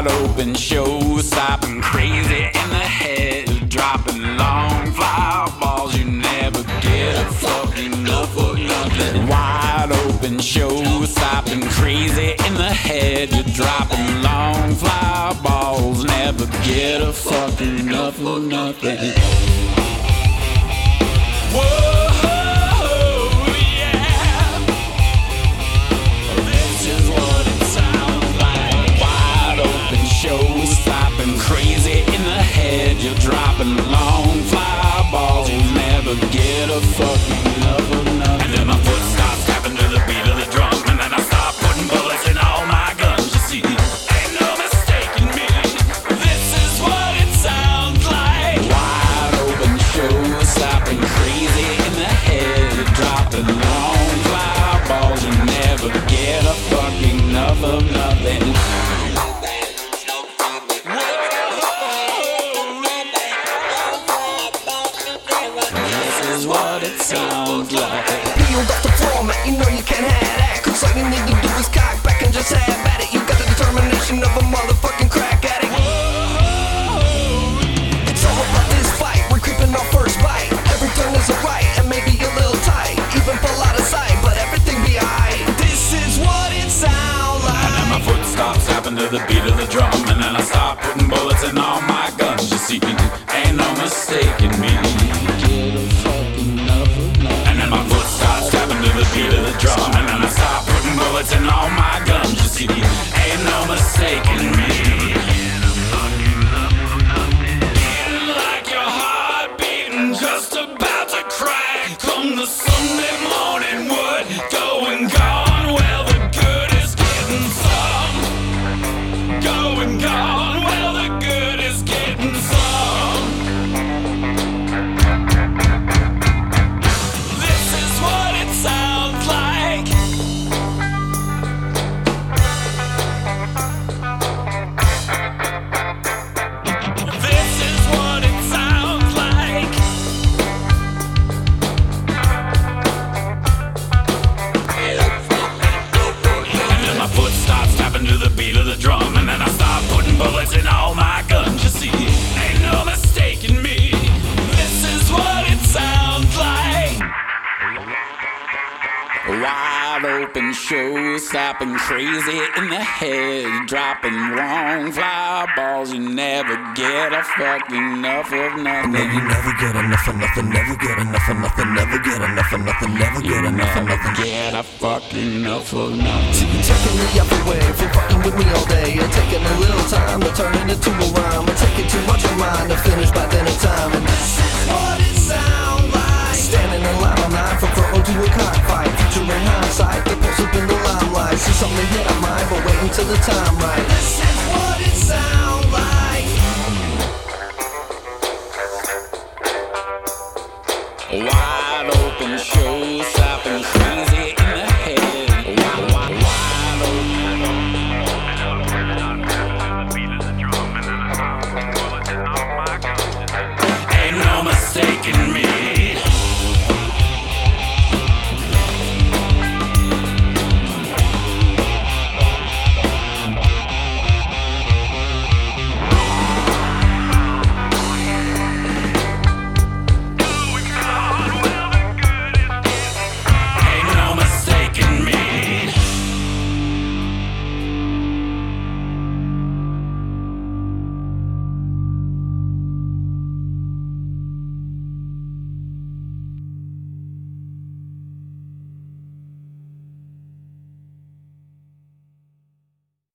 Wide open show, stopping crazy in the head, dropping long fly balls. You never get a fucking enough of nothing. Wide open show, stopping crazy in the head, you're dropping long fly balls. Never get a fucking enough of nothing. Whoa. Stopping crazy in the head, you're dropping long fly balls. You'll never get a fucking enough of nothing. And then my foot starts tapping to the beat of the drum, and then I start putting bullets in all my guns. You see, ain't no mistaking me. This is what it sounds like. Wide open show, stopping crazy in the head, you're dropping long fly balls. You never get a fucking enough of nothing. What it sounds like. Peeled off the floor, man, you know you can't have that. Cause all you need to do is cock back and just have at it. You got the determination of a motherfucking crack addict. It's all about this fight, we're creeping our first bite. Every turn is a right, and maybe a little tight. Even pull out of sight, but everything be alright. This is what it sounds like. And then my foot starts tapping to the beat of the drum, and then I start putting bullets in all my guns. You see, ain't no mistaking me. Beat of the drum, and then I start putting bullets in all my guns. You see, ain't no mistaking me. Feeling like your heart beating, just about to crack. Come the Sunday morning wood, going gone. Well, the good is getting some. Going gone. Well, the good is getting some. This is what it sounds like. This is what it sounds like. And then my foot starts tapping to the beat of the drum, and then I start putting bullets in all my guns. You see, ain't no mistaking me. This is what it sounds like. Wide open show, stopping crazy in the head, dropping long fly balls. You never get a fucking enough of nothing. No, you never get enough of nothing, never get enough of nothing, never get enough of nothing, never get enough of nothing. Get a fucking enough of nothing. See you checking me every way, if you're fucking with me all day. You're taking a little time to turn it into a rhyme. It's taking too much of mine to finish by dinner time. And this is what it sounds like. Standing in line all night from front row to a cockfight. Future in hindsight, they post up in the limelight. See something hit on mine, but waiting till the time right.